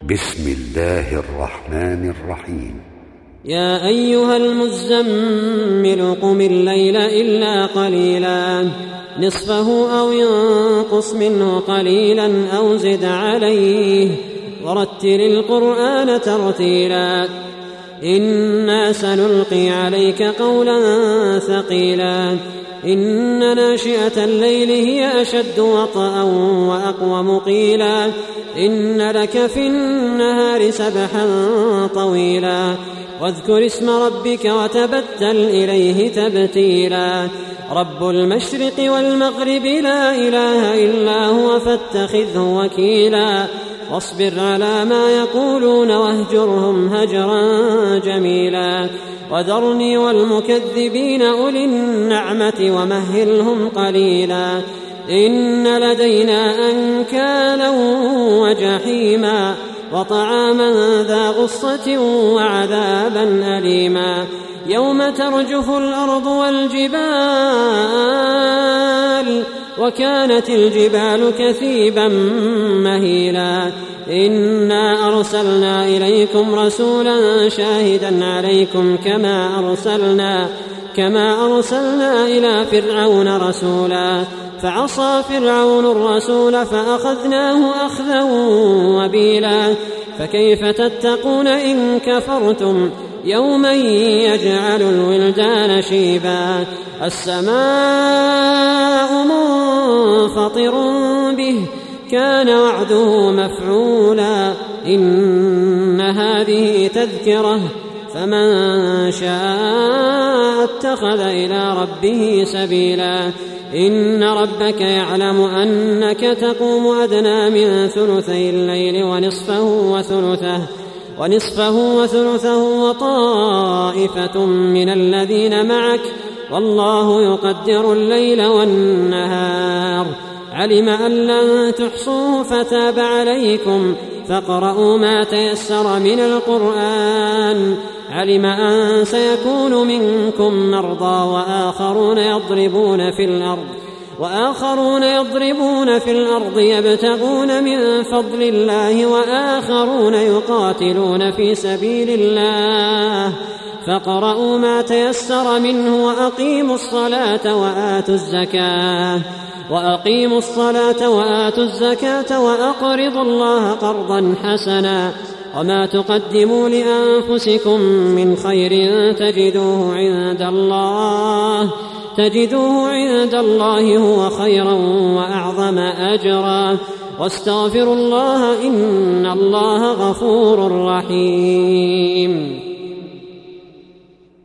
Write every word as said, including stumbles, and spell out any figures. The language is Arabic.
بسم الله الرحمن الرحيم. يا أيها المزمل قم الليل إلا قليلا نصفه أو ينقص منه قليلا أو زد عليه ورتل القرآن ترتيلا إنا سنلقي عليك قولا ثقيلا إن ناشئة الليل هي أشد وطئا وأقوم قيلا إن لك في النهار سبحا طويلا واذكر اسم ربك وتبتل إليه تبتيلا رب المشرق والمغرب لا إله إلا هو فاتخذه وكيلا واصبر على ما يقولون واهجرهم هجرا جميلا وذرني والمكذبين أولي النعمة ومهلهم قليلا إن لدينا أنكالا وجحيما وطعاما ذا غصة وعذابا أليما يوم ترجف الأرض والجبال وكانت الجبال كثيبا مهيلا إنا أرسلنا إليكم رسولا شاهدا عليكم كما أرسلنا كما أرسلنا إلى فرعون رسولا فعصى فرعون الرسول فأخذناه أخذا وبيلا فكيف تتقون إن كفرتم يوما يجعل الولدان شيبا السماء منفطر به كان وعده مفعولا إن هذه تذكرة فمن شاء اتخذ إلى ربه سبيلا إن ربك يعلم أنك تقوم أدنى من ثلثي الليل ونصفه وثلثه ونصفه وثلثه وطائفة من الذين معك والله يقدر الليل والنهار علم أن لن تحصوه فتاب عليكم فاقرؤوا ما تيسر من القرآن علم أن سيكون منكم مرضى وآخرون يضربون في الأرض وآخرون يضربون في الأرض يبتغون من فضل الله وآخرون يقاتلون في سبيل الله فاقرؤوا ما تيسر منه وأقيموا الصلاة وآتوا الزكاة وأقيموا الصلاة وآتوا الزكاة وأقرضوا الله قرضا حسنا وما تقدموا لأنفسكم من خير تجدوه عند الله تجدوه عند الله هو خيرا وأعظم أجرا واستغفروا الله إن الله غفور رحيم.